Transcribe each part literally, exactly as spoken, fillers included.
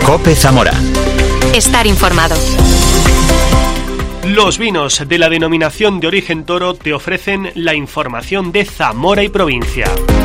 COPE Zamora. Estar informado. Los vinos de la denominación de origen Toro te ofrecen la información de Zamora y provincia.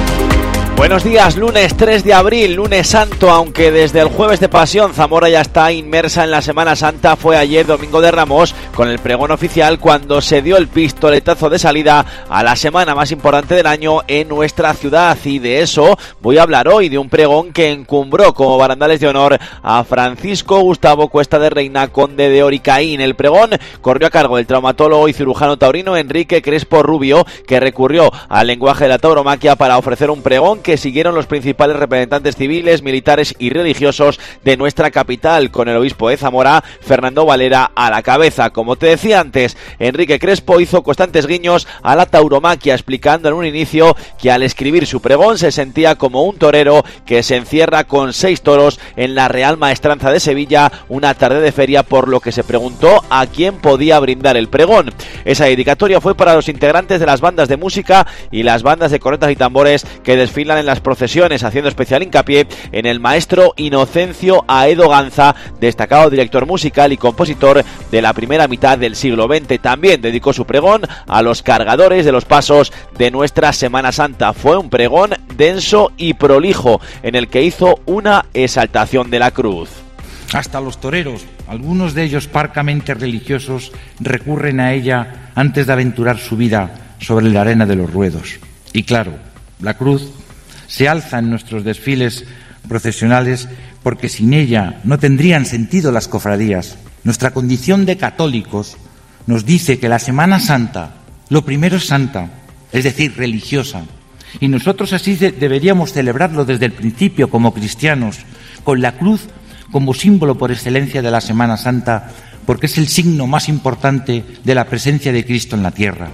Buenos días, lunes tres de abril, lunes santo, aunque desde el jueves de Pasión Zamora ya está inmersa en la Semana Santa. Fue ayer domingo de Ramos con el pregón oficial cuando se dio el pistoletazo de salida a la semana más importante del año en nuestra ciudad, y de eso voy a hablar hoy, de un pregón que encumbró como barandales de honor a Francisco Gustavo Cuesta de Reina, conde de Oricaín. El pregón corrió a cargo del traumatólogo y cirujano taurino Enrique Crespo Rubio, que recurrió al lenguaje de la tauromaquia para ofrecer un pregón que siguieron los principales representantes civiles, militares y religiosos de nuestra capital, con el obispo de Zamora, Fernando Valera, a la cabeza. Como te decía antes, Enrique Crespo hizo constantes guiños a la tauromaquia, explicando en un inicio que al escribir su pregón se sentía como un torero que se encierra con seis toros en la Real Maestranza de Sevilla una tarde de feria, por lo que se preguntó a quién podía brindar el pregón. Esa dedicatoria fue para los integrantes de las bandas de música y las bandas de cornetas y tambores que desfilan en las procesiones, haciendo especial hincapié en el maestro Inocencio Aedo Ganza, destacado director musical y compositor de la primera mitad del siglo veinte. También dedicó su pregón a los cargadores de los pasos de nuestra Semana Santa. Fue un pregón denso y prolijo, en el que hizo una exaltación de la cruz. Hasta los toreros, algunos de ellos parcamente religiosos, recurren a ella antes de aventurar su vida sobre la arena de los ruedos. Y claro, la cruz se alza en nuestros desfiles procesionales porque sin ella no tendrían sentido las cofradías. Nuestra condición de católicos nos dice que la Semana Santa, lo primero es santa, es decir, religiosa. Y nosotros así de- deberíamos celebrarlo desde el principio como cristianos, con la cruz como símbolo por excelencia de la Semana Santa, porque es el signo más importante de la presencia de Cristo en la tierra.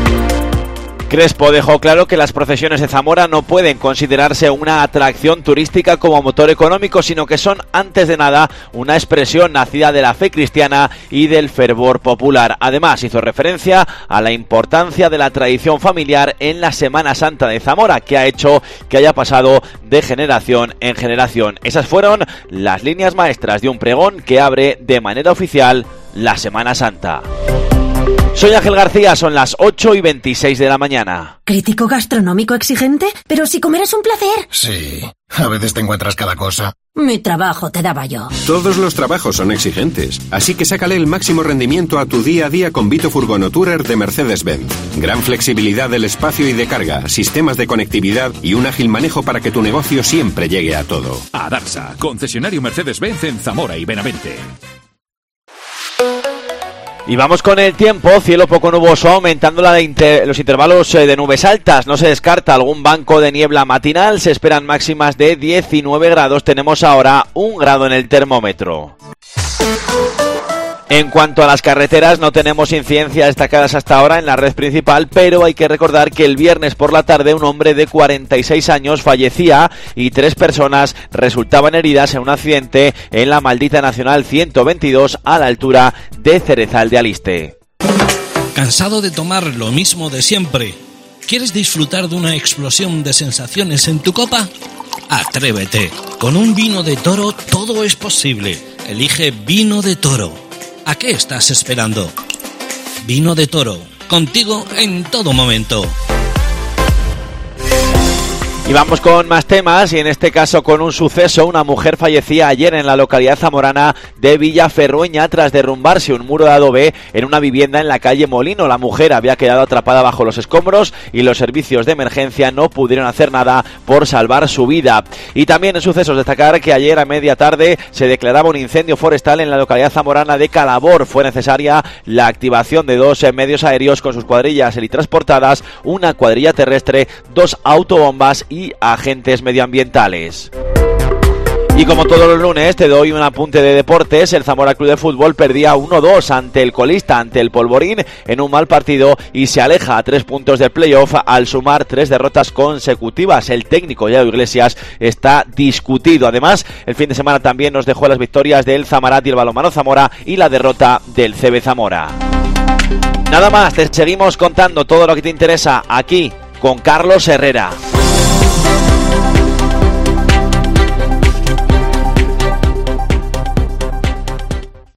Crespo dejó claro que las procesiones de Zamora no pueden considerarse una atracción turística como motor económico, sino que son, antes de nada, una expresión nacida de la fe cristiana y del fervor popular. Además, hizo referencia a la importancia de la tradición familiar en la Semana Santa de Zamora, que ha hecho que haya pasado de generación en generación. Esas fueron las líneas maestras de un pregón que abre de manera oficial la Semana Santa. Soy Ángel García, son las ocho y veintiséis de la mañana. ¿Crítico gastronómico exigente? Pero si comer es un placer. Sí, a veces te encuentras cada cosa. Mi trabajo te daba yo. Todos los trabajos son exigentes, así que sácale el máximo rendimiento a tu día a día con Vito Furgono Tourer de Mercedes-Benz. Gran flexibilidad del espacio y de carga, sistemas de conectividad y un ágil manejo para que tu negocio siempre llegue a todo. Adarsa, concesionario Mercedes-Benz en Zamora y Benavente. Y vamos con el tiempo, cielo poco nuboso, aumentando la de inter- los intervalos de nubes altas. No se descarta algún banco de niebla matinal, se esperan máximas de diecinueve grados, tenemos ahora un grado en el termómetro. En cuanto a las carreteras, no tenemos incidencias destacadas hasta ahora en la red principal, pero hay que recordar que el viernes por la tarde un hombre de cuarenta y seis años fallecía y tres personas resultaban heridas en un accidente en la maldita Nacional ciento veintidós a la altura de Cerezal de Aliste. ¿Cansado de tomar lo mismo de siempre? ¿Quieres disfrutar de una explosión de sensaciones en tu copa? Atrévete. Con un vino de Toro todo es posible. Elige Vino de Toro. ¿A qué estás esperando? Vino de Toro, contigo en todo momento. Y vamos con más temas, y en este caso con un suceso. Una mujer fallecía ayer en la localidad zamorana de Villaferrueña tras derrumbarse un muro de adobe en una vivienda en la calle Molino. La mujer había quedado atrapada bajo los escombros y los servicios de emergencia no pudieron hacer nada por salvar su vida. Y también en sucesos destacar que ayer a media tarde se declaraba un incendio forestal en la localidad zamorana de Calabor. Fue necesaria la activación de dos medios aéreos con sus cuadrillas helitransportadas, una cuadrilla terrestre, dos autobombas y agentes medioambientales. Y como todos los lunes te doy un apunte de deportes. El Zamora Club de Fútbol perdía uno dos ante el colista, ante el Polvorín, en un mal partido, y se aleja a tres puntos del playoff al sumar tres derrotas consecutivas. El técnico Yayo Iglesias está discutido. Además, el fin de semana también nos dejó las victorias del Zamarat y el Balonmano Zamora y la derrota del C B Zamora. Nada más, te seguimos contando todo lo que te interesa aquí con Carlos Herrera.